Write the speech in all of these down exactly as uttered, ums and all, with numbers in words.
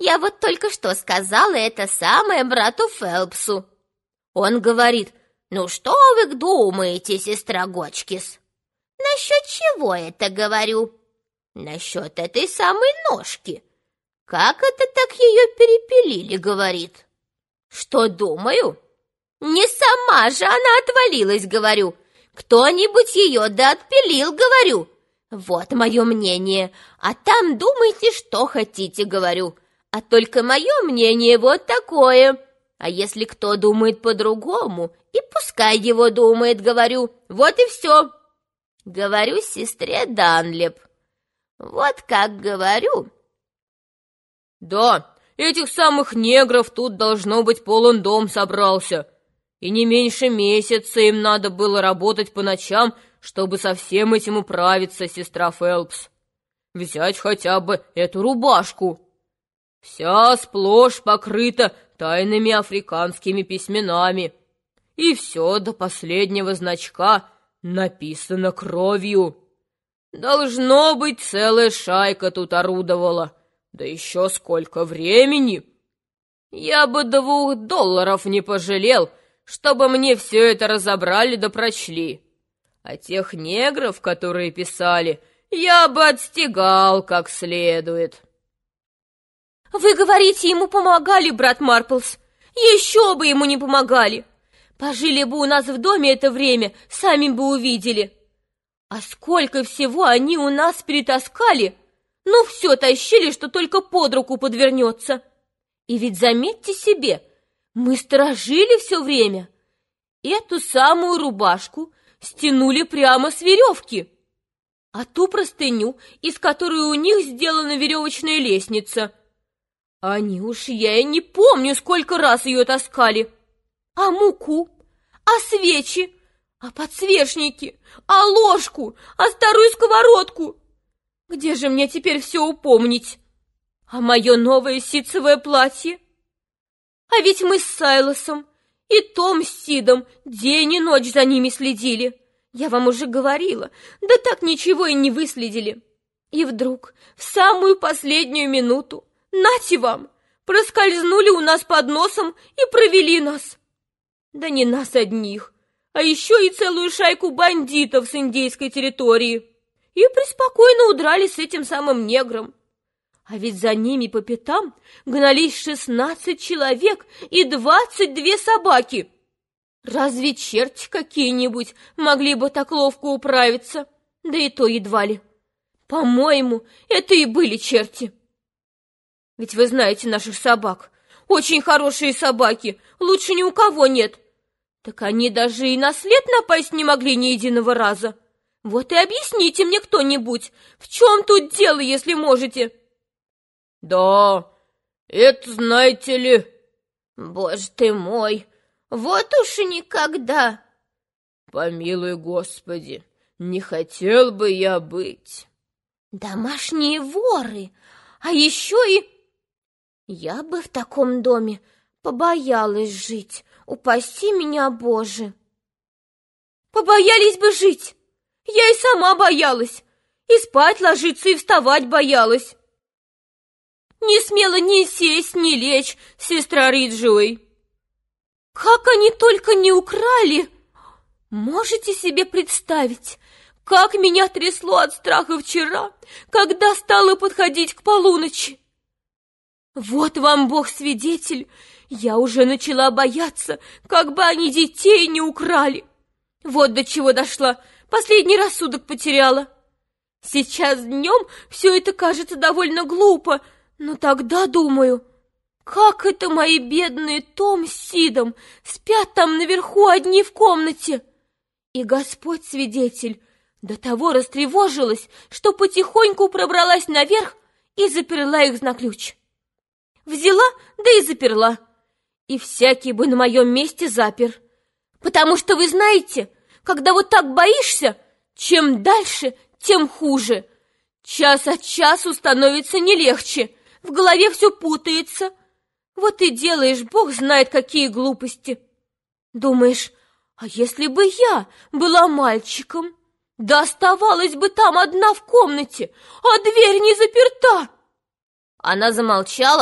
Я вот только что сказала это самое брату Фелпсу. Он говорит: «Ну что вы думаете, сестра Гочкис?» «Насчет чего это говорю?» «Насчет этой самой ножки. Как это так ее перепилили?» — говорит. «Что думаю? Не сама же она отвалилась, — говорю. Кто-нибудь ее да отпилил, — говорю. Вот мое мнение, а там думайте, что хотите, — говорю. А только мое мнение вот такое. А если кто думает по-другому, и пускай его думает, — говорю. Вот и все. Говорю сестре Данлеп. Вот как говорю». «Да, этих самых негров тут, должно быть, полон дом собрался. И не меньше месяца им надо было работать по ночам, чтобы со всем этим управиться, сестра Фелпс. Взять хотя бы эту рубашку. Вся сплошь покрыта тайными африканскими письменами. И все до последнего значка написано кровью. Должно быть, целая шайка тут орудовала. Да еще сколько времени! Я бы двух долларов не пожалел, чтобы мне все это разобрали да прочли. А тех негров, которые писали, я бы отстегал как следует». «Вы говорите, ему помогали, брат Марплс? Еще бы ему не помогали! Пожили бы у нас в доме это время, сами бы увидели. А сколько всего они у нас перетаскали! Ну, все тащили, что только под руку подвернется. И ведь заметьте себе, мы сторожили все время. Эту самую рубашку стянули прямо с веревки, а ту простыню, из которой у них сделана веревочная лестница, они уж, я и не помню, сколько раз ее таскали. А муку, а свечи, а подсвечники, а ложку, а старую сковородку. Где же мне теперь все упомнить? А мое новое ситцевое платье? А ведь мы с Сайлосом и Том с Сидом день и ночь за ними следили. Я вам уже говорила, да так ничего и не выследили. И вдруг, в самую последнюю минуту, нате вам, проскользнули у нас под носом и провели нас. Да не нас одних, а еще и целую шайку бандитов с индейской территории. И преспокойно удрали с этим самым негром. А ведь за ними по пятам гнались шестнадцать человек и двадцать две собаки. Разве черти какие-нибудь могли бы так ловко управиться? Да и то едва ли. По-моему, это и были черти. Ведь вы знаете наших собак. Очень хорошие собаки, лучше ни у кого нет. Так они даже и на след напасть не могли ни единого раза. Вот и объясните мне кто-нибудь, в чем тут дело, если можете. Да, это, знаете ли... Боже ты мой, вот уж и никогда. Помилуй, Господи, не хотел бы я быть. Домашние воры, а еще и... Я бы в таком доме побоялась жить, упаси меня, Боже. Побоялись бы жить? Я и сама боялась, и спать ложиться, и вставать боялась. Не смела ни сесть, ни лечь, сестра Риджуэй. Как они только не украли! Можете себе представить, как меня трясло от страха вчера, когда стала подходить к полуночи? Вот вам Бог-свидетель, я уже начала бояться, как бы они детей не украли. Вот до чего дошла, последний рассудок потеряла. Сейчас днем все это кажется довольно глупо, но тогда думаю, как это мои бедные Том с Сидом спят там наверху одни в комнате. И Господь свидетель, до того растревожилась, что потихоньку пробралась наверх и заперла их на ключ. Взяла, да и заперла. И всякий бы на моем месте запер. Потому что, вы знаете, когда вот так боишься, чем дальше, тем хуже. Час от часу становится не легче, в голове все путается. Вот и делаешь, Бог знает, какие глупости. Думаешь, а если бы я была мальчиком, да оставалась бы там одна в комнате, а дверь не заперта? Она замолчала,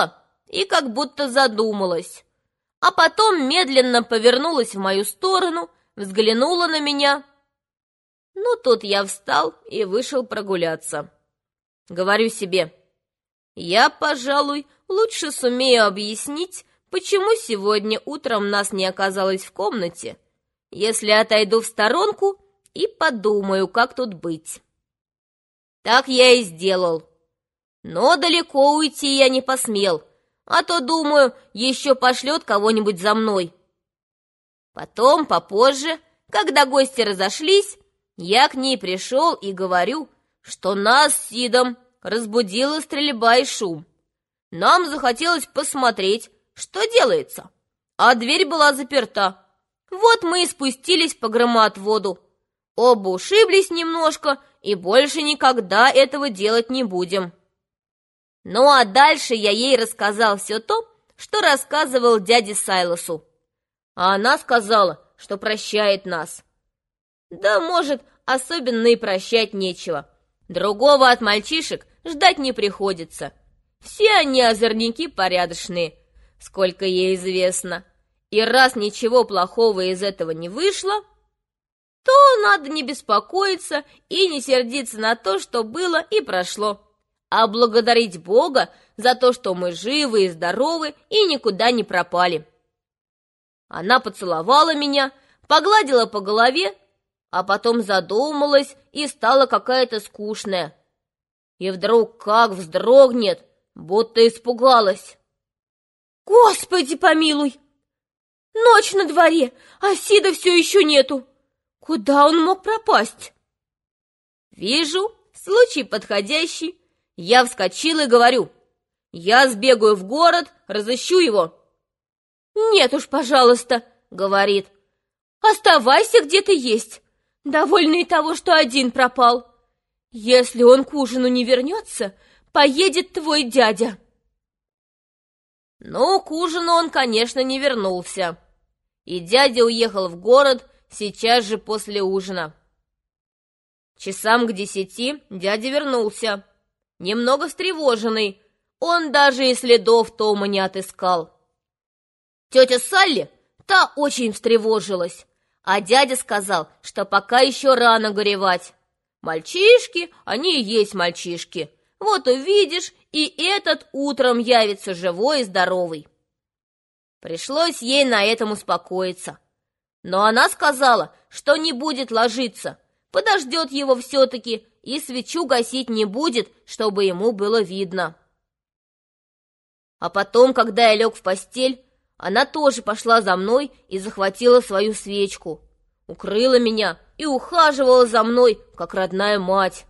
и как будто задумалась, а потом медленно повернулась в мою сторону, взглянула на меня. Ну, тут я встал и вышел прогуляться. Говорю себе, я, пожалуй, лучше сумею объяснить, почему сегодня утром нас не оказалось в комнате, если отойду в сторонку и подумаю, как тут быть. Так я и сделал. Но далеко уйти я не посмел, а то, думаю, еще пошлет кого-нибудь за мной. Потом, попозже, когда гости разошлись, я к ней пришел и говорю, что нас с Сидом разбудила стрельба и шум. Нам захотелось посмотреть, что делается, а дверь была заперта. Вот мы и спустились по громоотводу. Оба ушиблись немножко и больше никогда этого делать не будем. Ну а дальше я ей рассказал все то, что рассказывал дяде Сайлосу. А она сказала, что прощает нас. Да, может, особенно и прощать нечего. Другого от мальчишек ждать не приходится. Все они озорники порядочные, сколько ей известно. И раз ничего плохого из этого не вышло, то надо не беспокоиться и не сердиться на то, что было и прошло, а благодарить Бога за то, что мы живы и здоровы и никуда не пропали. Она поцеловала меня, погладила по голове, а потом задумалась и стала какая-то скучная. И вдруг как вздрогнет, будто испугалась. «Господи помилуй! Ночь на дворе, а Сида все еще нету! Куда он мог пропасть?» Вижу, случай подходящий. Я вскочила и говорю, я сбегаю в город, разыщу его. «Нет уж, пожалуйста», — говорит, «оставайся, где ты есть. Довольна и того, что один пропал. Если он к ужину не вернется, поедет твой дядя». Ну, к ужину он, конечно, не вернулся. И дядя уехал в город сейчас же после ужина. Часам к десяти дядя вернулся, немного встревоженный. Он даже и следов Тома не отыскал. Тетя Салли, та очень встревожилась, а дядя сказал, что пока еще рано горевать. Мальчишки, они и есть мальчишки. Вот увидишь, и этот утром явится живой и здоровый. Пришлось ей на этом успокоиться. Но она сказала, что не будет ложиться, подождет его все-таки и свечу гасить не будет, чтобы ему было видно. А потом, когда я лег в постель, она тоже пошла за мной и захватила свою свечку, укрыла меня и ухаживала за мной, как родная мать.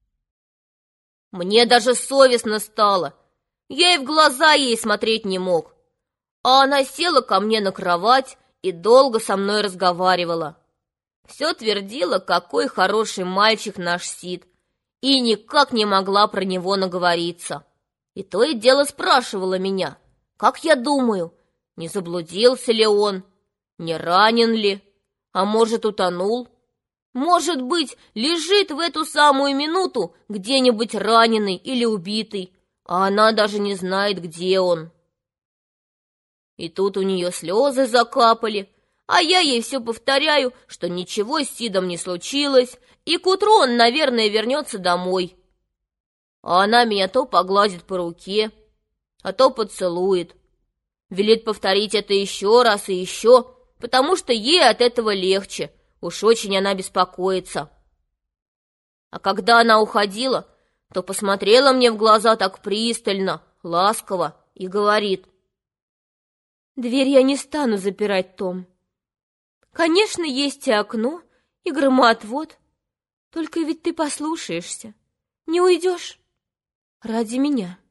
Мне даже совестно стало. Я и в глаза ей смотреть не мог. А она села ко мне на кровать и долго со мной разговаривала. Все твердила, какой хороший мальчик наш Сид, и никак не могла про него наговориться. И то и дело спрашивала меня, как я думаю, не заблудился ли он, не ранен ли, а может, утонул? Может быть, лежит в эту самую минуту где-нибудь раненый или убитый, а она даже не знает, где он. И тут у нее слезы закапали, а я ей все повторяю, что ничего с Сидом не случилось, и к утру он, наверное, вернется домой. А она меня то погладит по руке, а то поцелует. Велит повторить это еще раз и еще, потому что ей от этого легче, уж очень она беспокоится. А когда она уходила, то посмотрела мне в глаза так пристально, ласково и говорит: «Дверь я не стану запирать, Том. Конечно, есть и окно, и громоотвод, только ведь ты послушаешься, не уйдешь ради меня».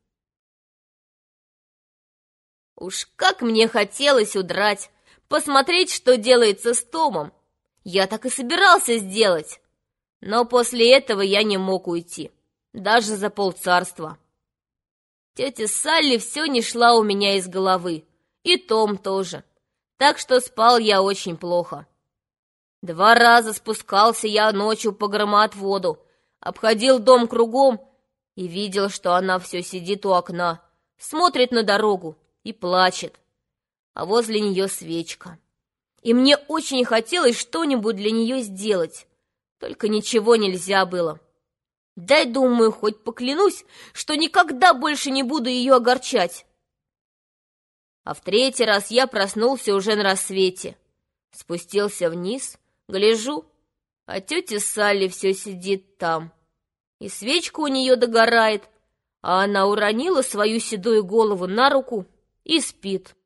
Уж как мне хотелось удрать, посмотреть, что делается с Томом. Я так и собирался сделать, но после этого я не мог уйти, даже за полцарства. Тетя Салли все не шла у меня из головы, и Том тоже, так что спал я очень плохо. Два раза спускался я ночью по громоотводу, обходил дом кругом и видел, что она все сидит у окна, смотрит на дорогу и плачет, а возле нее свечка. И мне очень хотелось что-нибудь для нее сделать, только ничего нельзя было. Дай, думаю, хоть поклянусь, что никогда больше не буду ее огорчать. А в третий раз я проснулся уже на рассвете. Спустился вниз, гляжу, а тетя Салли все сидит там. И свечка у нее догорает, а она уронила свою седую голову на руку и спит.